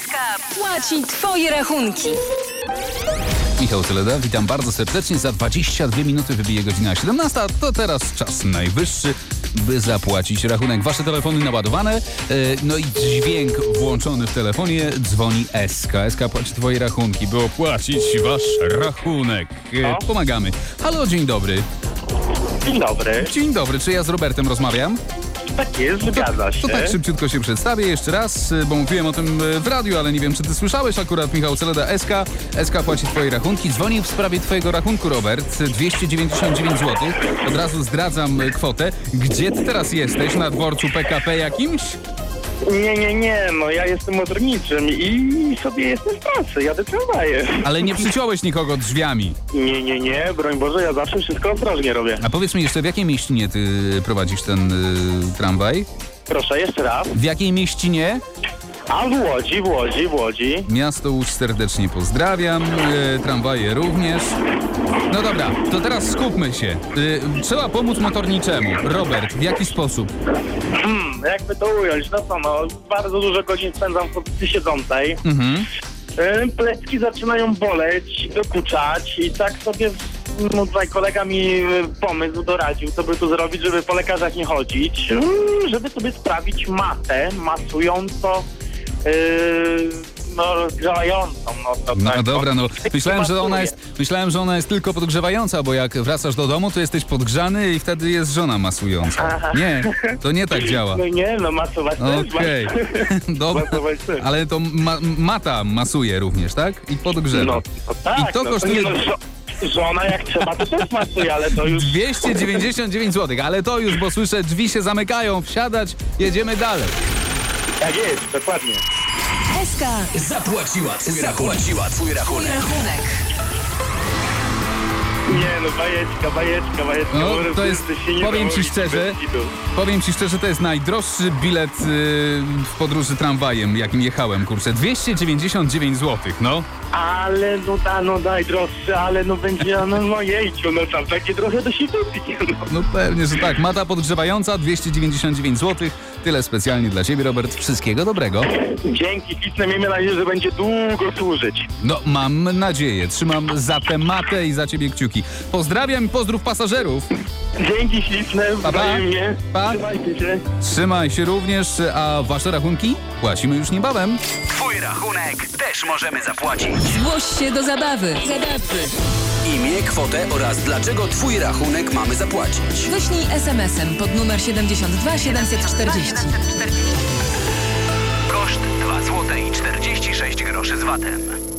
SK płaci twoje rachunki. Michał Celeda, witam bardzo serdecznie. Za 22 minuty wybije godzina 17, to teraz czas najwyższy, by zapłacić rachunek. Wasze telefony naładowane, no i dźwięk włączony w telefonie, dzwoni SK. SK płaci twoje rachunki, by opłacić wasz rachunek. Pomagamy. Halo, dzień dobry. Dzień dobry. Dzień dobry, czy ja z Robertem rozmawiam? Tak jest, zgadza się. To tak szybciutko się przedstawię jeszcze raz, bo mówiłem o tym w radiu, ale nie wiem, czy ty słyszałeś akurat. Michał Celeda, SK. SK płaci twoje rachunki. Dzwonię w sprawie twojego rachunku, Robert. 299 zł. Od razu zdradzam kwotę. Gdzie ty teraz jesteś? Na dworcu PKP jakimś? Nie, no ja jestem motorniczym i sobie jestem w pracy, jadę tramwajem. Ale nie przyciąłeś nikogo drzwiami. Nie, broń Boże, ja zawsze wszystko ostrożnie robię. A powiedz mi jeszcze, w jakiej mieścinie ty prowadzisz ten tramwaj? Proszę, jeszcze raz. W jakiej mieścinie? A w Łodzi. Miasto Łódź serdecznie pozdrawiam, tramwaje również. No dobra, to teraz skupmy się. Trzeba pomóc motorniczemu. Robert, w jaki sposób? Jakby to ująć, no co, bardzo dużo godzin spędzam w pozycji siedzącej. Plecki zaczynają boleć, dokuczać i tak sobie tutaj kolega mi pomysł doradził, co by tu zrobić, żeby po lekarzach nie chodzić, żeby sobie sprawić matę masująco, rozgrzewającą. No dobra, myślałem, że ona jest tylko podgrzewająca, bo jak wracasz do domu, to jesteś podgrzany i wtedy jest żona masująca. Nie, to nie tak działa. Masować też. Okej, dobra, ale to mata masuje również, tak? I podgrzewa. No tak, I to kosztuje... Żona jak trzeba to też masuje, ale to już... 299 zł, ale to już, bo słyszę, drzwi się zamykają, wsiadać, jedziemy dalej. Tak jest, dokładnie. SK Zapłaciła twój rachunek. Nie, bajeczka. No, to jest, powiem ci szczerze, to jest najdroższy bilet w podróży tramwajem, jakim jechałem, kurczę. 299 zł, no. Ale najdroższy, ale będzie, jejciu, tam takie trochę do siebie. No pewnie, że tak. Mata podgrzewająca, 299 zł. Tyle specjalnie dla ciebie, Robert. Wszystkiego dobrego. Dzięki, śliczne, miejmy nadzieję, że będzie długo służyć. No, mam nadzieję. Trzymam za tę matę i za ciebie kciuki. Pozdrawiam i pozdrów pasażerów. Dzięki śliczne, wzajemnie. Pa. Trzymajcie się. Trzymaj się również, a wasze rachunki płacimy już niebawem. Twój rachunek też możemy zapłacić. Zgłoś się do zabawy. Imię, kwotę oraz dlaczego twój rachunek mamy zapłacić. Wyślij SMS-em pod numer 72 740. Koszt 2 zł i 46 groszy z VAT-em.